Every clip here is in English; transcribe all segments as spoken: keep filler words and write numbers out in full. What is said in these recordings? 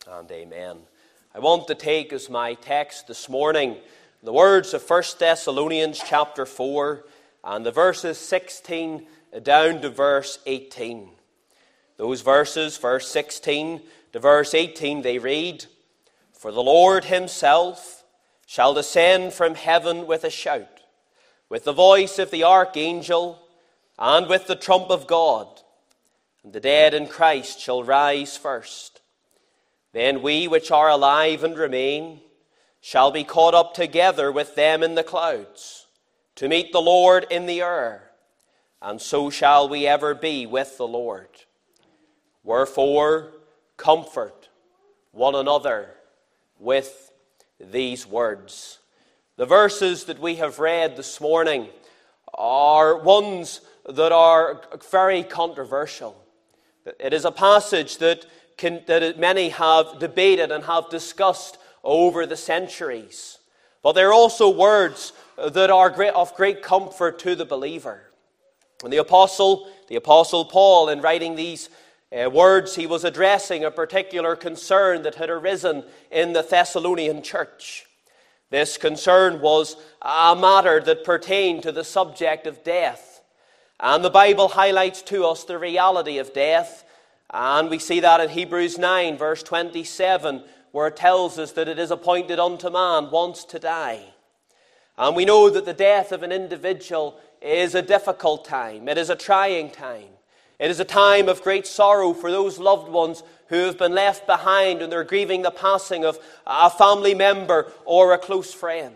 And amen. I want to take as my text this morning the words of First Thessalonians chapter four and the verses sixteen down to verse eighteen. Those verses, verse sixteen to verse eighteen, they read, "For the Lord himself shall descend from heaven with a shout, with the voice of the archangel, and with the trump of God, and the dead in Christ shall rise first. Then we which are alive and remain shall be caught up together with them in the clouds, to meet the Lord in the air, and so shall we ever be with the Lord. Wherefore, comfort one another with these words." The verses that we have read this morning are ones that are very controversial. It is a passage that Can, that many have debated and have discussed over the centuries. But they're also words that are great, of great comfort to the believer. And the apostle, the apostle Paul, in writing these uh, words, he was addressing a particular concern that had arisen in the Thessalonian church. This concern was a matter that pertained to the subject of death. And the Bible highlights to us the reality of death. And we see that in Hebrews nine, verse twenty-seven, where it tells us that it is appointed unto man once to die. And we know that the death of an individual is a difficult time. It is a trying time. It is a time of great sorrow for those loved ones who have been left behind and they're grieving the passing of a family member or a close friend.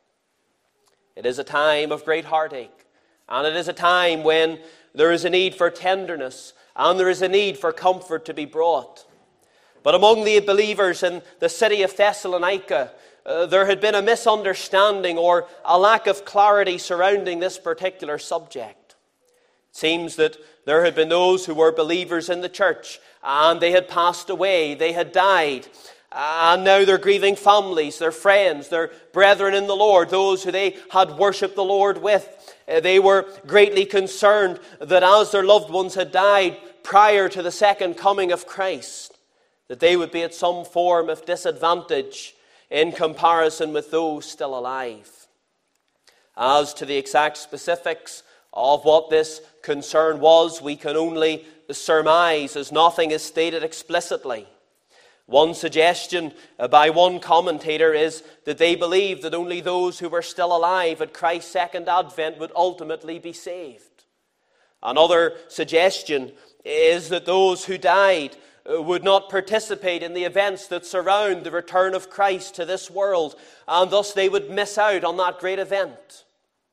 It is a time of great heartache. And it is a time when there is a need for tenderness, and there is a need for comfort to be brought. But among the believers in the city of Thessalonica, uh, there had been a misunderstanding or a lack of clarity surrounding this particular subject. It seems that there had been those who were believers in the church, and they had passed away, they had died, and now they're grieving families, their friends, their brethren in the Lord, those who they had worshipped the Lord with. They were greatly concerned that as their loved ones had died prior to the second coming of Christ, that they would be at some form of disadvantage in comparison with those still alive. As to the exact specifics of what this concern was, we can only surmise, as nothing is stated explicitly. One suggestion by one commentator is that they believed that only those who were still alive at Christ's second advent would ultimately be saved. Another suggestion is that those who died would not participate in the events that surround the return of Christ to this world, and thus they would miss out on that great event.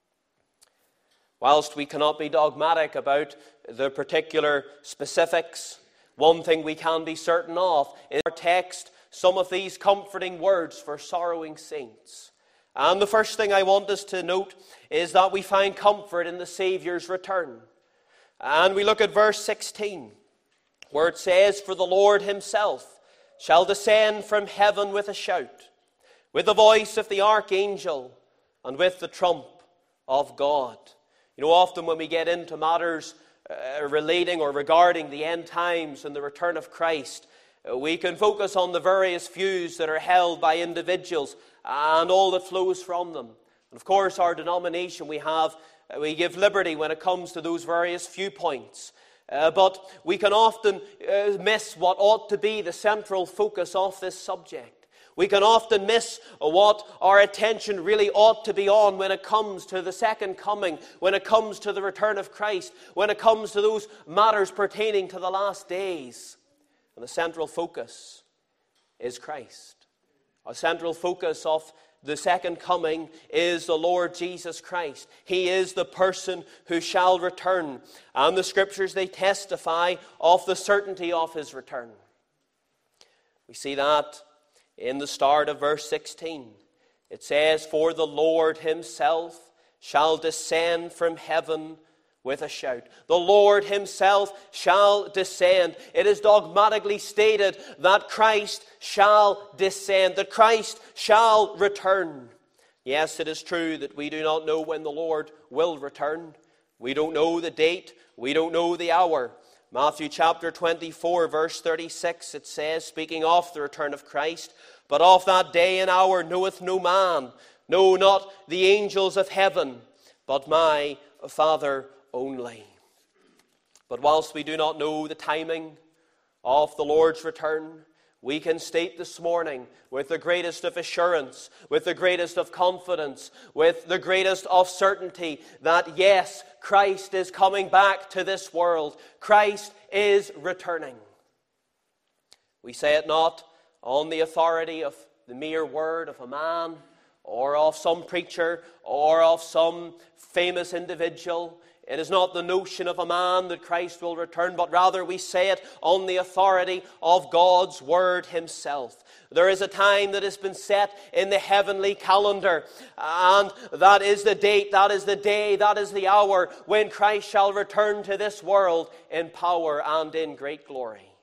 Whilst we cannot be dogmatic about the particular specifics, one thing we can be certain of in our text, some of these comforting words for sorrowing saints. And the first thing I want us to note is that we find comfort in the Saviour's return. And we look at verse sixteen, where it says, "For the Lord himself shall descend from heaven with a shout, with the voice of the archangel, and with the trump of God." You know, often when we get into matters Uh, relating or regarding the end times and the return of Christ, uh, we can focus on the various views that are held by individuals and all that flows from them. And of course, our denomination, we have, uh, we give liberty when it comes to those various viewpoints. Uh, but we can often uh, miss what ought to be the central focus of this subject. We can often miss what our attention really ought to be on when it comes to the second coming, when it comes to the return of Christ, when it comes to those matters pertaining to the last days. And the central focus is Christ. Our central focus of the second coming is the Lord Jesus Christ. He is the person who shall return. And the Scriptures, they testify of the certainty of his return. We see that in the start of verse sixteen. It says, "For the Lord himself shall descend from heaven with a shout." The Lord himself shall descend. It is dogmatically stated that Christ shall descend, that Christ shall return. Yes, it is true that we do not know when the Lord will return. We don't know the date. We don't know the hour. Matthew chapter twenty-four, verse thirty-six, it says, speaking of the return of Christ, "But of that day and hour knoweth no man, no, not the angels of heaven, but my Father only." But whilst we do not know the timing of the Lord's return, we can state this morning with the greatest of assurance, with the greatest of confidence, with the greatest of certainty that yes, Christ is coming back to this world. Christ is returning. We say it not on the authority of the mere word of a man or of some preacher or of some famous individual. It is not the notion of a man that Christ will return, but rather we say it on the authority of God's Word Himself. There is a time that has been set in the heavenly calendar, and that is the date, that is the day, that is the hour when Christ shall return to this world in power and in great glory.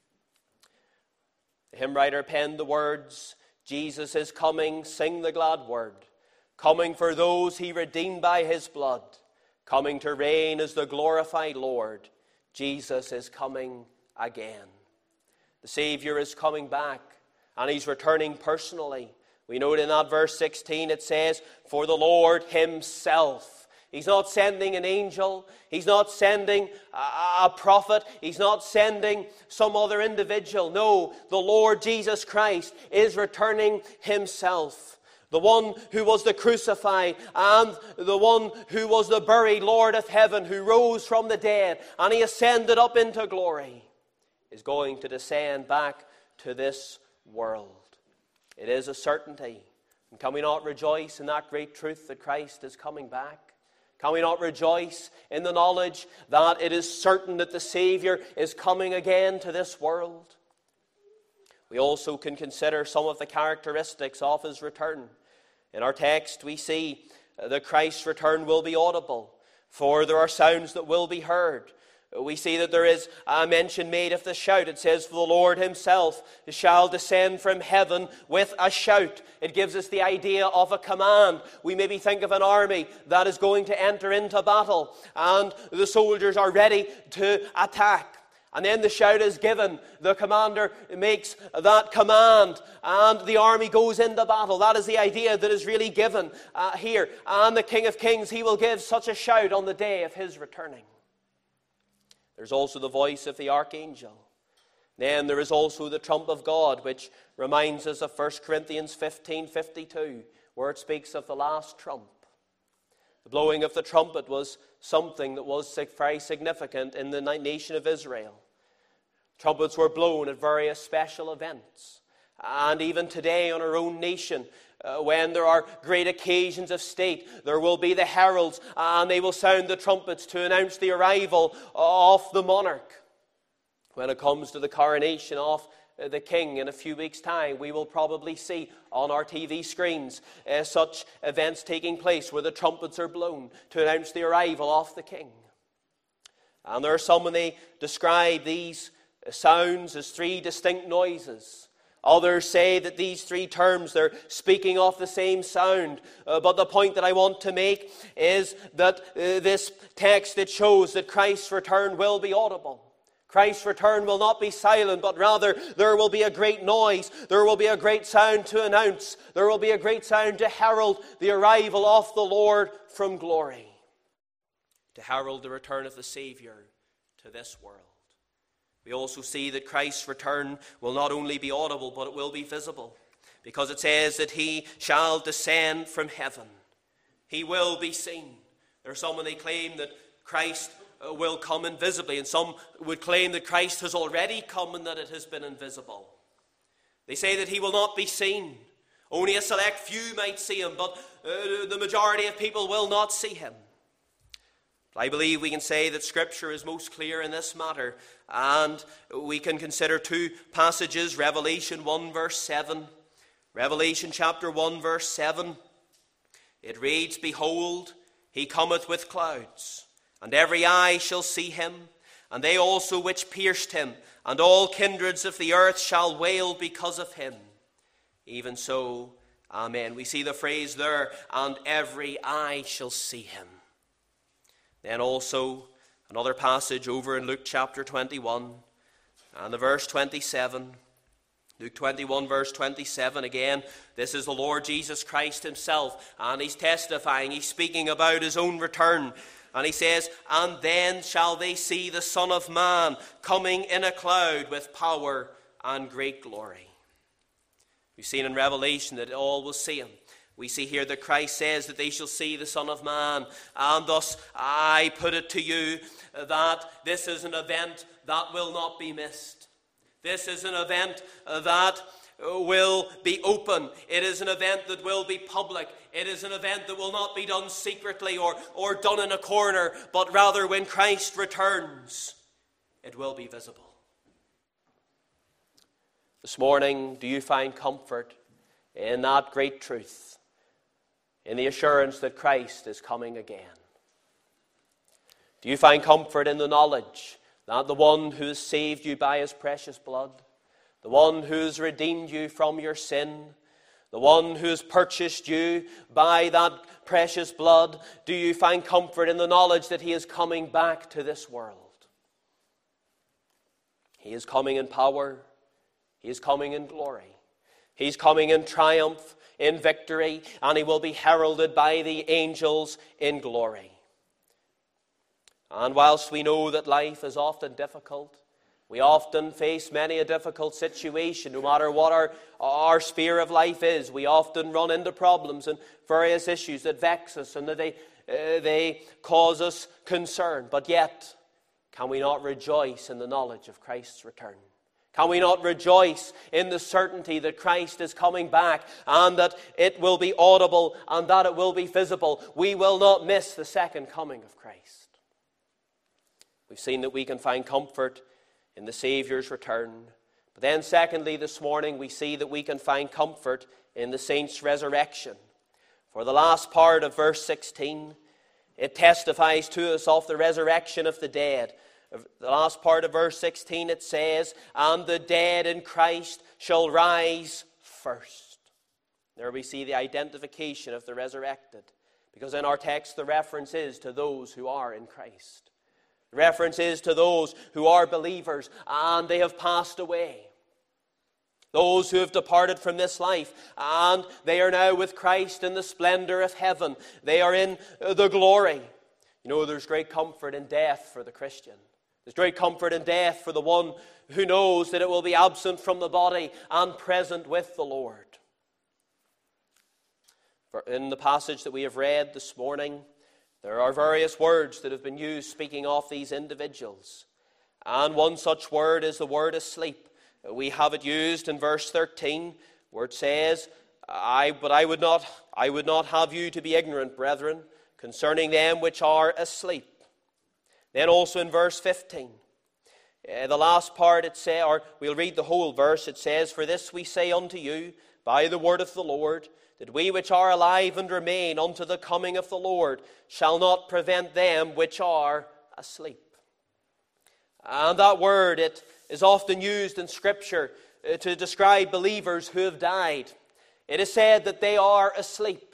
The hymn writer penned the words, "Jesus is coming, sing the glad word, coming for those He redeemed by His blood. Coming to reign as the glorified Lord, Jesus is coming again." The Savior is coming back, and He's returning personally. We note in that verse sixteen, it says, "For the Lord Himself." He's not sending an angel. He's not sending a, a prophet. He's not sending some other individual. No, the Lord Jesus Christ is returning Himself. The one who was the crucified and the one who was the buried Lord of heaven, who rose from the dead and He ascended up into glory, is going to descend back to this world. It is a certainty. And can we not rejoice in that great truth that Christ is coming back? Can we not rejoice in the knowledge that it is certain that the Savior is coming again to this world? We also can consider some of the characteristics of His return. In our text, we see that Christ's return will be audible, for there are sounds that will be heard. We see that there is a mention made of the shout. It says, "For the Lord Himself shall descend from heaven with a shout." It gives us the idea of a command. We maybe think of an army that is going to enter into battle, and the soldiers are ready to attack. And then the shout is given. The commander makes that command, and the army goes into battle. That is the idea that is really given uh, here. And the King of Kings, He will give such a shout on the day of His returning. There's also the voice of the archangel. Then there is also the trump of God, which reminds us of First Corinthians fifteen fifty-two, where it speaks of the last trump. The blowing of the trumpet was something that was very significant in the nation of Israel. Trumpets were blown at various special events. And even today in our own nation, uh, when there are great occasions of state, there will be the heralds, and they will sound the trumpets to announce the arrival of the monarch. When it comes to the coronation of the king in a few weeks' time, we will probably see on our T V screens uh, such events taking place where the trumpets are blown to announce the arrival of the king. And there are some, when they describe these sounds as three distinct noises. Others say that these three terms, they're speaking of the same sound. Uh, but the point that I want to make is that uh, this text, it shows that Christ's return will be audible. Christ's return will not be silent, but rather there will be a great noise. There will be a great sound to announce. There will be a great sound to herald the arrival of the Lord from glory. To herald the return of the Savior to this world. We also see that Christ's return will not only be audible, but it will be visible. Because it says that He shall descend from heaven. He will be seen. There are some when they claim that Christ will come invisibly, and some would claim that Christ has already come and that it has been invisible. They say that He will not be seen. Only a select few might see Him, but uh, the majority of people will not see Him. But I believe we can say that Scripture is most clear in this matter, and we can consider two passages, Revelation one verse seven. Revelation chapter one verse seven. It reads, "Behold, He cometh with clouds, and every eye shall see Him, and they also which pierced Him, and all kindreds of the earth shall wail because of Him. Even so, Amen." We see the phrase there, "and every eye shall see Him." Then also, Another passage over in Luke chapter twenty-one and the verse twenty-seven. Luke twenty-one verse twenty-seven again. This is the Lord Jesus Christ himself, and he's testifying. He's speaking about his own return. And he says, "And then shall they see the Son of Man coming in a cloud with power and great glory." We've seen in Revelation that all will see him. We see here that Christ says that they shall see the Son of Man. And thus I put it to you that this is an event that will not be missed. This is an event that will be open. It is an event that will be public. It is an event that will not be done secretly or, or done in a corner, but rather when Christ returns, it will be visible. This morning, do you find comfort in that great truth, in the assurance that Christ is coming again? Do you find comfort in the knowledge that the one who has saved you by his precious blood, the one who has redeemed you from your sin, the one who has purchased you by that precious blood, do you find comfort in the knowledge that he is coming back to this world? He is coming in power. He is coming in glory. He's coming in triumph, in victory, and he will be heralded by the angels in glory. And whilst we know that life is often difficult, we often face many a difficult situation, no matter what our, our sphere of life is. We often run into problems and various issues that vex us and that they, uh, they cause us concern. But yet, can we not rejoice in the knowledge of Christ's return? Can we not rejoice in the certainty that Christ is coming back and that it will be audible and that it will be visible? We will not miss the second coming of Christ. We've seen that we can find comfort in the Saviour's return. But then secondly, this morning, we see that we can find comfort in the saints' resurrection. For the last part of verse sixteen, it testifies to us of the resurrection of the dead. The last part of verse sixteen, it says, "And the dead in Christ shall rise first." There we see the identification of the resurrected. Because in our text, the reference is to those who are in Christ. The reference is to those who are believers and they have passed away. Those who have departed from this life and they are now with Christ in the splendor of heaven. They are in the glory. You know, there's great comfort in death for the Christian. There's great comfort in death for the one who knows that it will be absent from the body and present with the Lord. For in the passage that we have read this morning, there are various words that have been used speaking of these individuals. And one such word is the word asleep. We have it used in verse thirteen, where it says, I, but I would not, I would not have you to be ignorant, brethren, concerning them which are asleep. Then also in verse fifteen, uh, the last part it says, or we'll read the whole verse, it says, "For this we say unto you by the word of the Lord, that we which are alive and remain unto the coming of the Lord shall not prevent them which are asleep." And that word, it is often used in Scripture uh, to describe believers who have died. It is said that they are asleep.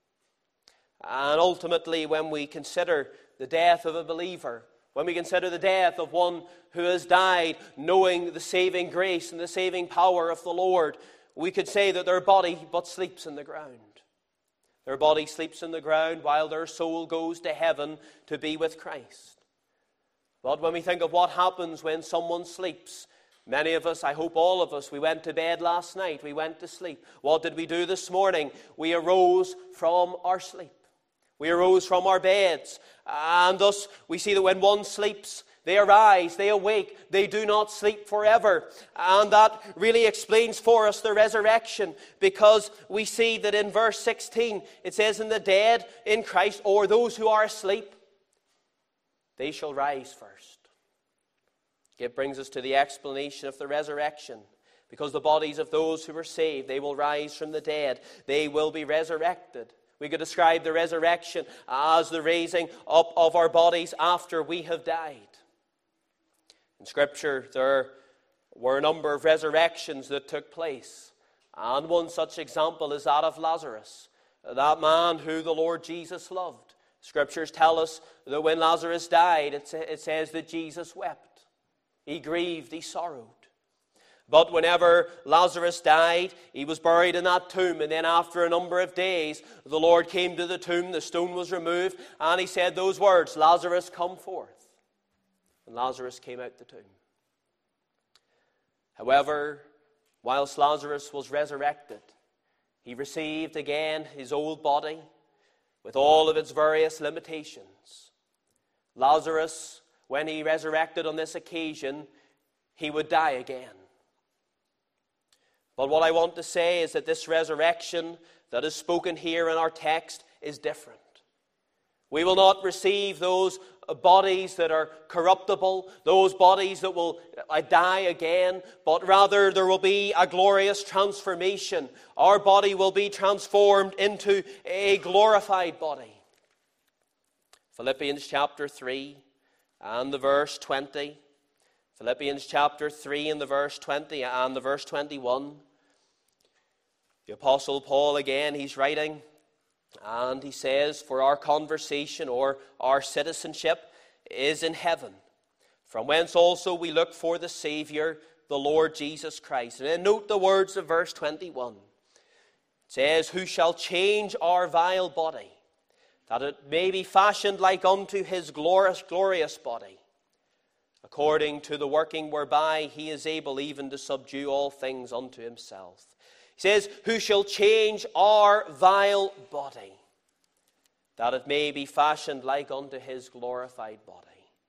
And ultimately, when we consider the death of a believer, when we consider the death of one who has died knowing the saving grace and the saving power of the Lord, we could say that their body but sleeps in the ground. Their body sleeps in the ground while their soul goes to heaven to be with Christ. But when we think of what happens when someone sleeps, many of us, I hope all of us, we went to bed last night, we went to sleep. What did we do this morning? We arose from our sleep. We arose from our beds, and thus we see that when one sleeps, they arise, they awake, they do not sleep forever. And that really explains for us the resurrection, because we see that in verse sixteen, it says, "In the dead in Christ, or those who are asleep, they shall rise first." It brings us to the explanation of the resurrection, because the bodies of those who are saved, they will rise from the dead, they will be resurrected. We could describe the resurrection as the raising up of our bodies after we have died. In Scripture, there were a number of resurrections that took place. And one such example is that of Lazarus, that man who the Lord Jesus loved. Scriptures tell us that when Lazarus died, it, sa- it says that Jesus wept. He grieved, he sorrowed. But whenever Lazarus died, he was buried in that tomb. And then after a number of days, the Lord came to the tomb, the stone was removed, and he said those words, Lazarus, come forth. And Lazarus came out the tomb. However, whilst Lazarus was resurrected, he received again his old body with all of its various limitations. Lazarus, when he resurrected on this occasion, he would die again. But what I want to say is that this resurrection that is spoken here in our text is different. We will not receive those bodies that are corruptible, those bodies that will die again, but rather there will be a glorious transformation. Our body will be transformed into a glorified body. Philippians chapter three and the verse twenty. Philippians chapter three and the verse twenty and the verse twenty-one. The Apostle Paul again, he's writing, and he says, for our conversation or our citizenship is in heaven, from whence also we look for the Savior, the Lord Jesus Christ. And then note the words of verse twenty-one. It says, who shall change our vile body, that it may be fashioned like unto his glorious, glorious body, according to the working whereby he is able even to subdue all things unto himself. He says, who shall change our vile body, that it may be fashioned like unto his glorified body.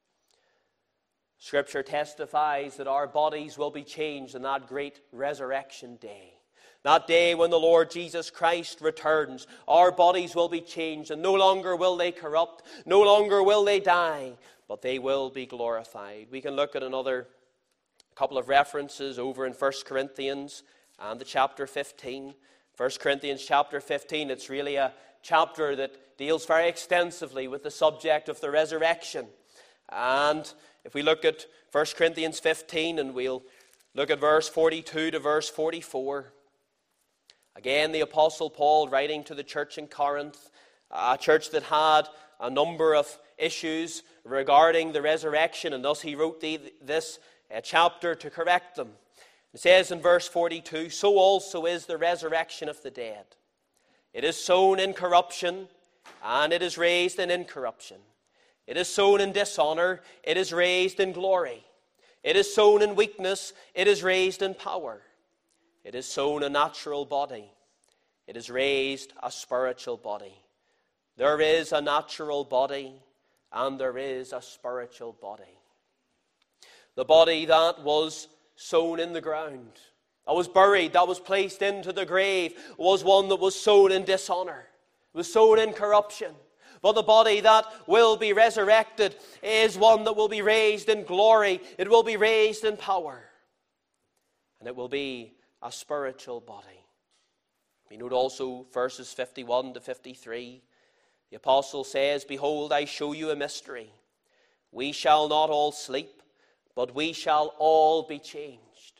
Scripture testifies that our bodies will be changed in that great resurrection day. That day when the Lord Jesus Christ returns, our bodies will be changed, and no longer will they corrupt, no longer will they die, but they will be glorified. We can look at another couple of references over in First Corinthians and the chapter fifteen. First Corinthians chapter fifteen, it's really a chapter that deals very extensively with the subject of the resurrection. And if we look at First Corinthians fifteen, and we'll look at verse forty-two to verse forty-four. Again, the Apostle Paul writing to the church in Corinth, a church that had a number of issues regarding the resurrection, and thus he wrote the, this uh, chapter to correct them. It says in verse forty-two, so also is the resurrection of the dead. It is sown in corruption, and it is raised in incorruption. It is sown in dishonor, it is raised in glory. It is sown in weakness, it is raised in power. It is sown a natural body, it is raised a spiritual body. There is a natural body, and there is a spiritual body. The body that was sown in the ground, that was buried, that was placed into the grave, was one that was sown in dishonor, was sown in corruption. But the body that will be resurrected is one that will be raised in glory. It will be raised in power. And it will be a spiritual body. We note also verses fifty-one to fifty-three. The apostle says, behold, I show you a mystery. We shall not all sleep, but we shall all be changed.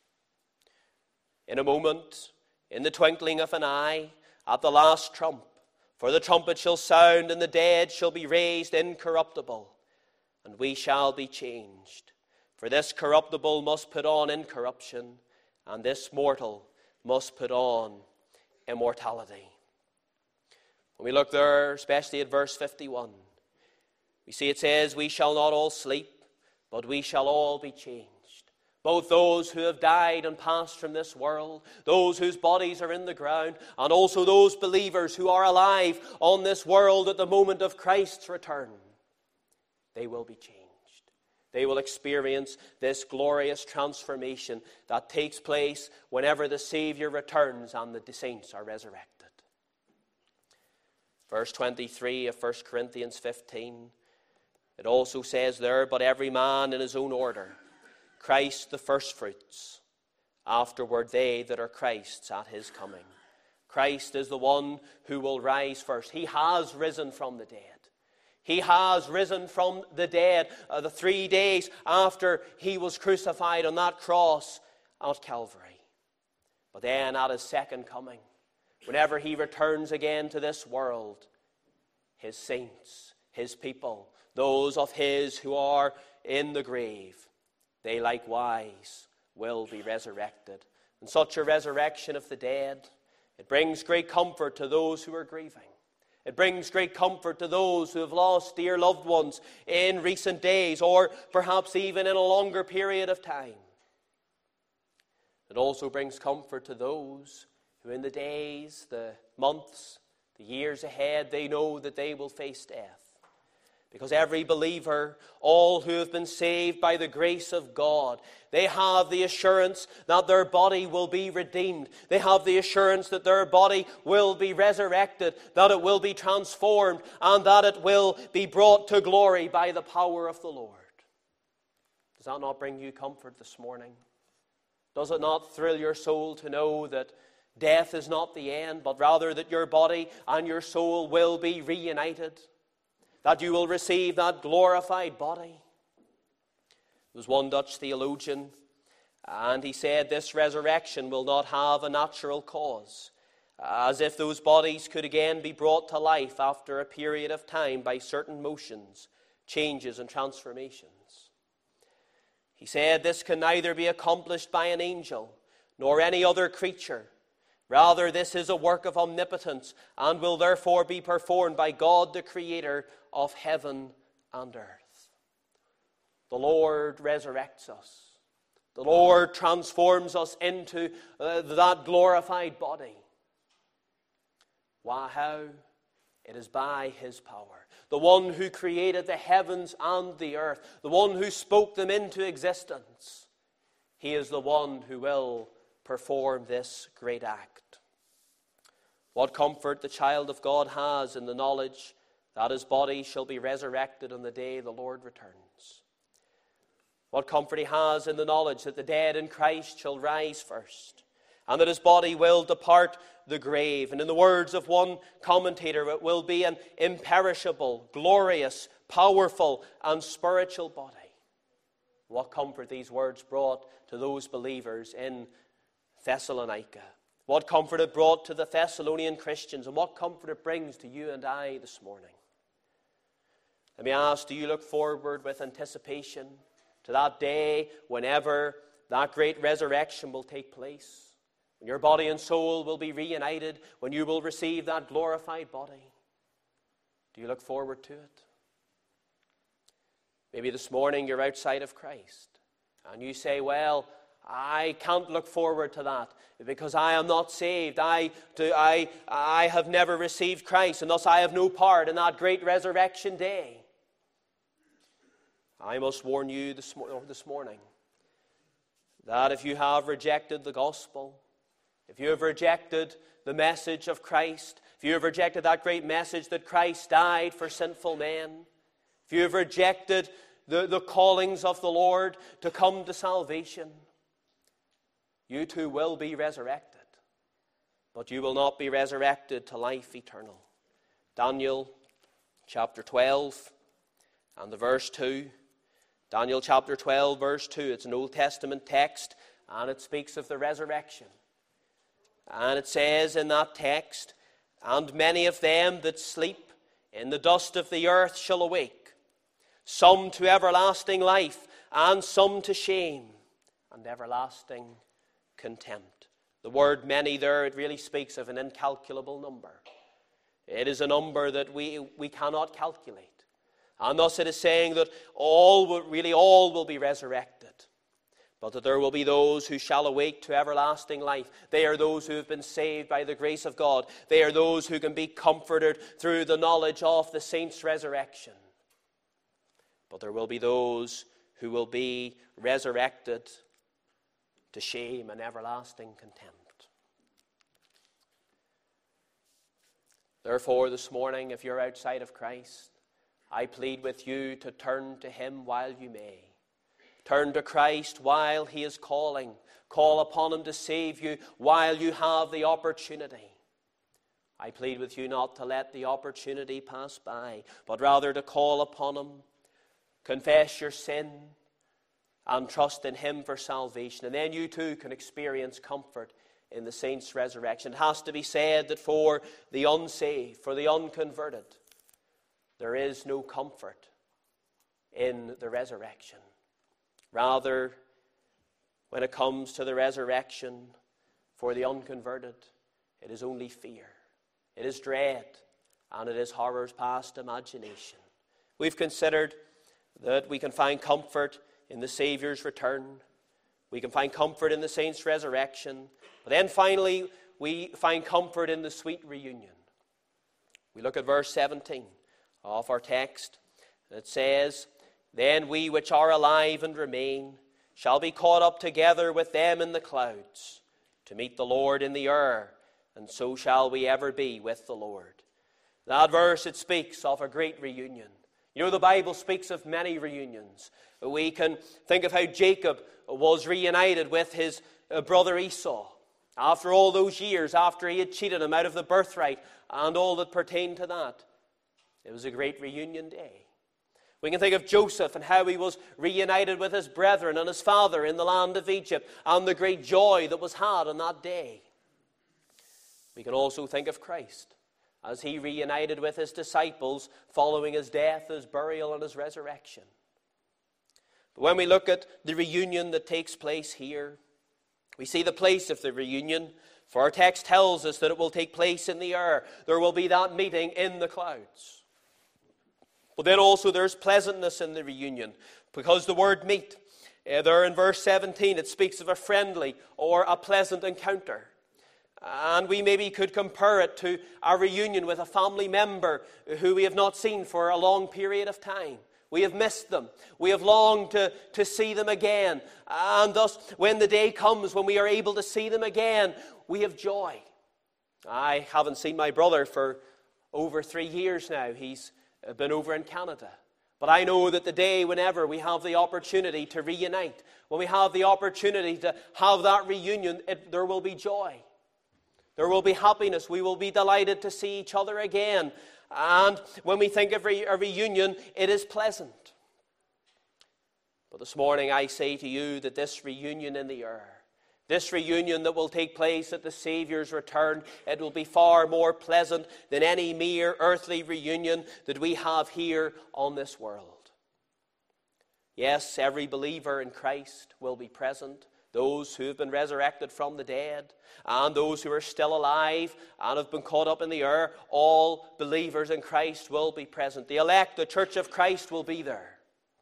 In a moment, in the twinkling of an eye, at the last trump, for the trumpet shall sound, and the dead shall be raised incorruptible, and we shall be changed. For this corruptible must put on incorruption, and this mortal must put on immortality. When we look there, especially at verse fifty-one, we see it says, we shall not all sleep, but we shall all be changed. Both those who have died and passed from this world, those whose bodies are in the ground, and also those believers who are alive on this world at the moment of Christ's return, they will be changed. They will experience this glorious transformation that takes place whenever the Savior returns and the saints are resurrected. Verse twenty-three of First Corinthians fifteen, it also says there, but every man in his own order, Christ the firstfruits, afterward they that are Christ's at his coming. Christ is the one who will rise first. He has risen from the dead. He has risen from the dead uh, the three days after he was crucified on that cross at Calvary. But then at his second coming, whenever he returns again to this world, his saints, his people, those of his who are in the grave, they likewise will be resurrected. And such a resurrection of the dead, it brings great comfort to those who are grieving. It brings great comfort to those who have lost dear loved ones in recent days, or perhaps even in a longer period of time. It also brings comfort to those who in the days, the months, the years ahead, they know that they will face death. Because every believer, all who have been saved by the grace of God, they have the assurance that their body will be redeemed. They have the assurance that their body will be resurrected, that it will be transformed, and that it will be brought to glory by the power of the Lord. Does that not bring you comfort this morning? Does it not thrill your soul to know that death is not the end, but rather that your body and your soul will be reunited? That you will receive that glorified body? There was one Dutch theologian, and he said this resurrection will not have a natural cause, as if those bodies could again be brought to life after a period of time by certain motions, changes, and transformations. He said this can neither be accomplished by an angel nor any other creature. Rather, this is a work of omnipotence and will therefore be performed by God, the Creator of heaven and earth. The Lord resurrects us. The Lord transforms us into uh, that glorified body. Why, how? It is by his power. The one who created the heavens and the earth, the one who spoke them into existence. He is the one who will perform this great act. What comfort the child of God has in the knowledge that his body shall be resurrected on the day the Lord returns. What comfort he has in the knowledge that the dead in Christ shall rise first, and that his body will depart the grave. And in the words of one commentator, it will be an imperishable, glorious, powerful, and spiritual body. What comfort these words brought to those believers in Thessalonica. What comfort it brought to the Thessalonian Christians, and what comfort it brings to you and I this morning. Let me ask, do you look forward with anticipation to that day whenever that great resurrection will take place? When your body and soul will be reunited, when you will receive that glorified body? Do you look forward to it? Maybe this morning you're outside of Christ, and you say, well, I can't look forward to that because I am not saved. I, do, I, I have never received Christ, and thus I have no part in that great resurrection day. I must warn you this, this morning that if you have rejected the gospel, if you have rejected the message of Christ, if you have rejected that great message that Christ died for sinful men, if you have rejected the, the callings of the Lord to come to salvation, you too will be resurrected, but you will not be resurrected to life eternal. Daniel chapter twelve and the verse two. Daniel chapter twelve, verse two. It's an Old Testament text, and it speaks of the resurrection. And it says in that text, "And many of them that sleep in the dust of the earth shall awake, some to everlasting life, and some to shame and everlasting contempt." The word many there, it really speaks of an incalculable number. It is a number that we, we cannot calculate. And thus it is saying that all will, really all will be resurrected, but that there will be those who shall awake to everlasting life. They are those who have been saved by the grace of God. They are those who can be comforted through the knowledge of the saints' resurrection. But there will be those who will be resurrected to shame and everlasting contempt. Therefore, this morning, if you're outside of Christ, I plead with you to turn to him while you may. Turn to Christ while he is calling. Call upon him to save you while you have the opportunity. I plead with you not to let the opportunity pass by, but rather to call upon him, confess your sin, and trust in him for salvation. And then you too can experience comfort in the saints' resurrection. It has to be said that for the unsaved, for the unconverted, there is no comfort in the resurrection. Rather, when it comes to the resurrection for the unconverted, it is only fear. It is dread, and it is horrors past imagination. We've considered that we can find comfort in the Saviour's return. We can find comfort in the saints' resurrection. But then finally, we find comfort in the sweet reunion. We look at verse seventeen of our text. It says, "Then we which are alive and remain shall be caught up together with them in the clouds to meet the Lord in the air, and so shall we ever be with the Lord." That verse, it speaks of a great reunion. You know, the Bible speaks of many reunions. We can think of how Jacob was reunited with his brother Esau. After all those years, after he had cheated him out of the birthright and all that pertained to that, it was a great reunion day. We can think of Joseph and how he was reunited with his brethren and his father in the land of Egypt, and the great joy that was had on that day. We can also think of Christ as he reunited with his disciples following his death, his burial, and his resurrection. But when we look at the reunion that takes place here, we see the place of the reunion, for our text tells us that it will take place in the air. There will be that meeting in the clouds. But then also there's pleasantness in the reunion, because the word meet, uh, there in verse seventeen, it speaks of a friendly or a pleasant encounter. And we maybe could compare it to a reunion with a family member who we have not seen for a long period of time. We have missed them. We have longed to, to see them again. And thus, when the day comes when we are able to see them again, we have joy. I haven't seen my brother for over three years now. He's been over in Canada. But I know that the day whenever we have the opportunity to reunite, when we have the opportunity to have that reunion, it, there will be joy. There will be happiness. We will be delighted to see each other again. And when we think of a reunion, it is pleasant. But this morning I say to you that this reunion in the air, this reunion that will take place at the Saviour's return, it will be far more pleasant than any mere earthly reunion that we have here on this world. Yes, every believer in Christ will be present. Those who have been resurrected from the dead, and those who are still alive and have been caught up in the air, all believers in Christ will be present. The elect, the church of Christ, will be there.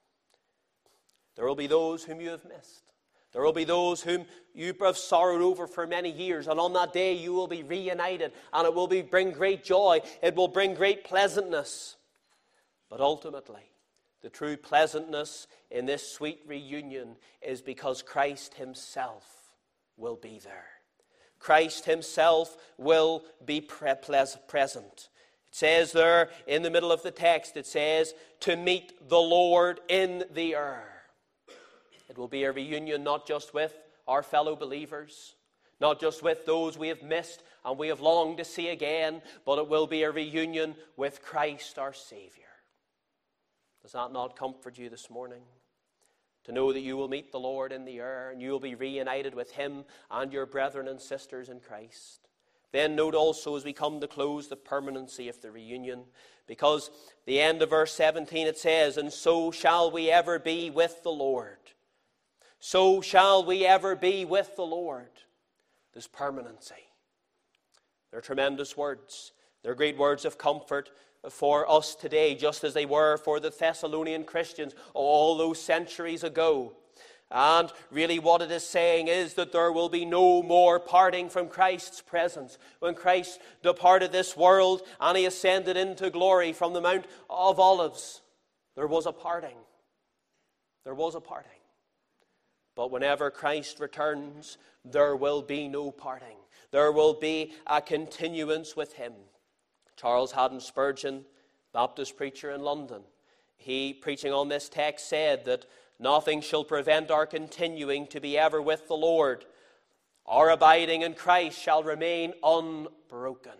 There will be those whom you have missed. There will be those whom you have sorrowed over for many years, and on that day you will be reunited, and it will be, bring great joy. It will bring great pleasantness. But ultimately, the true pleasantness in this sweet reunion is because Christ himself will be there. Christ himself will be pre- present. It says there in the middle of the text, it says, to meet the Lord in the air. It will be a reunion not just with our fellow believers, not just with those we have missed and we have longed to see again, but it will be a reunion with Christ our Savior. Does that not comfort you this morning? To know that you will meet the Lord in the air and you will be reunited with him and your brethren and sisters in Christ. Then note also as we come to close the permanency of the reunion, because the end of verse seventeen it says, and so shall we ever be with the Lord. So shall we ever be with the Lord. This permanency. They're tremendous words. They're great words of comfort for us today, just as they were for the Thessalonian Christians all those centuries ago. And really what it is saying is that there will be no more parting from Christ's presence. When Christ departed this world and he ascended into glory from the Mount of Olives, there was a parting. There was a parting. But whenever Christ returns, there will be no parting. There will be a continuance with him. Charles Haddon Spurgeon, Baptist preacher in London, he, preaching on this text, said that nothing shall prevent our continuing to be ever with the Lord. Our abiding in Christ shall remain unbroken.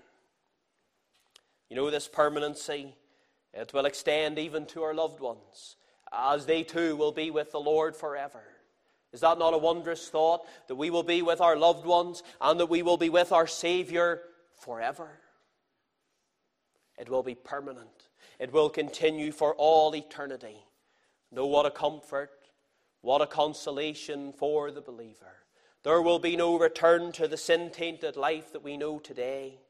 You know, this permanency, it will extend even to our loved ones, as they too will be with the Lord forever. Is that not a wondrous thought, that we will be with our loved ones and that we will be with our Savior forever? It will be permanent. It will continue for all eternity. No, what a comfort, what a consolation for the believer. There will be no return to the sin-tainted life that we know today.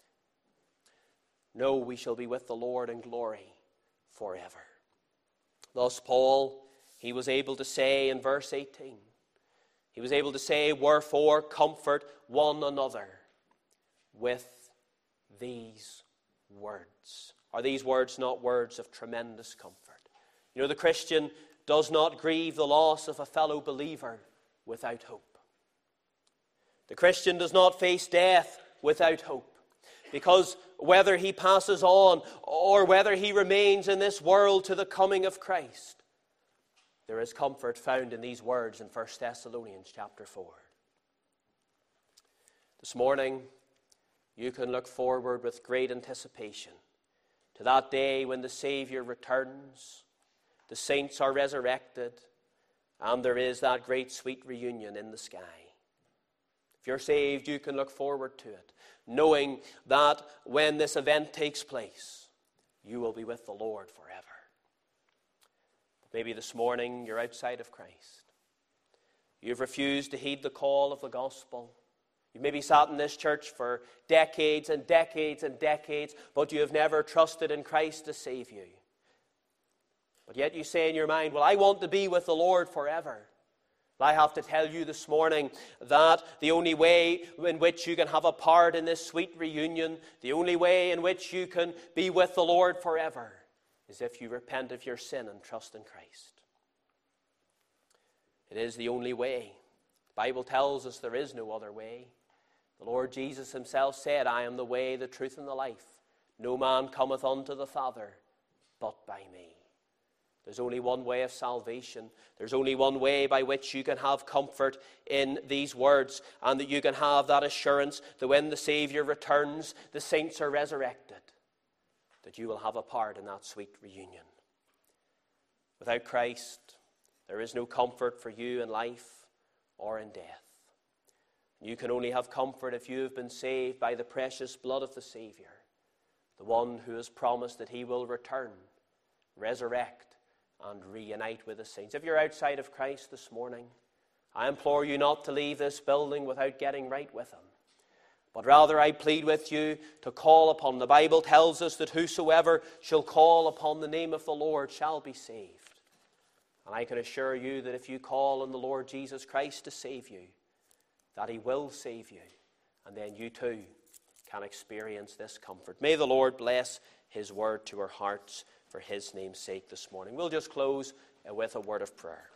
No, we shall be with the Lord in glory forever. Thus Paul, he was able to say in verse eighteen, he was able to say, wherefore comfort one another with these words. Are these words not words of tremendous comfort? You know, the Christian does not grieve the loss of a fellow believer without hope. The Christian does not face death without hope, because whether he passes on or whether he remains in this world to the coming of Christ, there is comfort found in these words in First Thessalonians chapter four. This morning, you can look forward with great anticipation to that day when the Savior returns, the saints are resurrected, and there is that great sweet reunion in the sky. If you're saved, you can look forward to it, knowing that when this event takes place, you will be with the Lord forever. But maybe this morning you're outside of Christ. You've refused to heed the call of the gospel. You've maybe sat in this church for decades and decades and decades, but you have never trusted in Christ to save you. But yet you say in your mind, well, I want to be with the Lord forever. I have to tell you this morning that the only way in which you can have a part in this sweet reunion, the only way in which you can be with the Lord forever, is if you repent of your sin and trust in Christ. It is the only way. The Bible tells us there is no other way. The Lord Jesus himself said, I am the way, the truth, and the life. No man cometh unto the Father but by me. There's only one way of salvation. There's only one way by which you can have comfort in these words, and that you can have that assurance that when the Savior returns, the saints are resurrected, that you will have a part in that sweet reunion. Without Christ, there is no comfort for you in life or in death. You can only have comfort if you have been saved by the precious blood of the Savior, the one who has promised that he will return, resurrect, and reunite with the saints. If you're outside of Christ this morning, I implore you not to leave this building without getting right with him. But rather I plead with you to call upon. The Bible tells us that whosoever shall call upon the name of the Lord shall be saved. And I can assure you that if you call on the Lord Jesus Christ to save you, that he will save you. And then you too can experience this comfort. May the Lord bless his word to our hearts for his name's sake this morning. We'll just close with a word of prayer.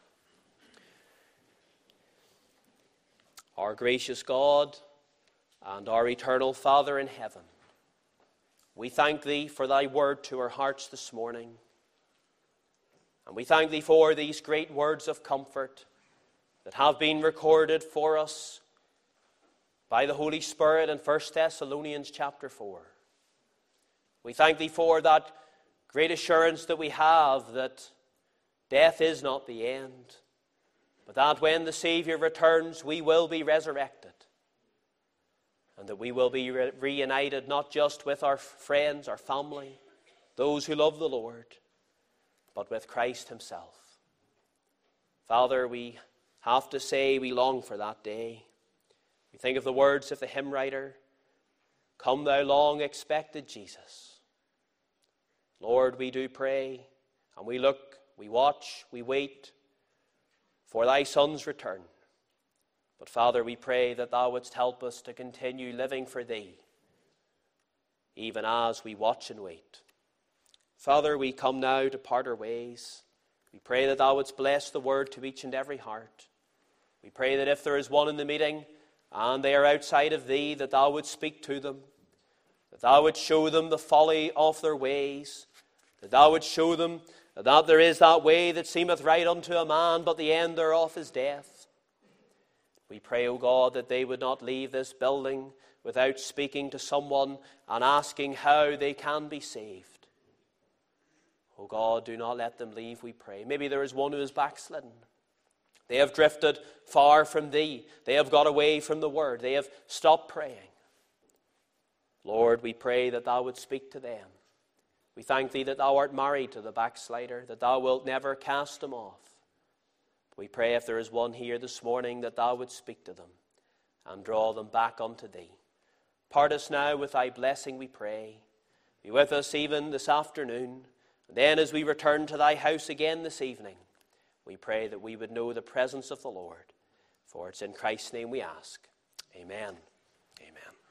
Our gracious God and our eternal Father in heaven, we thank thee for thy word to our hearts this morning. And we thank thee for these great words of comfort that have been recorded for us by the Holy Spirit in First Thessalonians chapter four. We thank thee for that great assurance that we have that death is not the end, but that when the Savior returns, we will be resurrected, and that we will be re- reunited not just with our friends, our family, those who love the Lord, but with Christ himself. Father, we have to say we long for that day. We think of the words of the hymn writer, "Come thou long expected Jesus." Lord, we do pray, and we look, we watch, we wait for thy Son's return. But Father, we pray that thou wouldst help us to continue living for thee, even as we watch and wait. Father, we come now to part our ways. We pray that thou wouldst bless the word to each and every heart. We pray that if there is one in the meeting, and they are outside of thee, that thou wouldst speak to them, that thou wouldst show them the folly of their ways, that thou wouldst show them that there is that way that seemeth right unto a man, but the end thereof is death. We pray, O God, that they would not leave this building without speaking to someone and asking how they can be saved. O God, do not let them leave, we pray. Maybe there is one who is backslidden. They have drifted far from thee. They have got away from the word. They have stopped praying. Lord, we pray that thou would speak to them. We thank thee that thou art married to the backslider, that thou wilt never cast him off. We pray if there is one here this morning that thou would speak to them and draw them back unto thee. Part us now with thy blessing, we pray. Be with us even this afternoon. And then as we return to thy house again this evening, we pray that we would know the presence of the Lord. For it's in Christ's name we ask. Amen. Amen.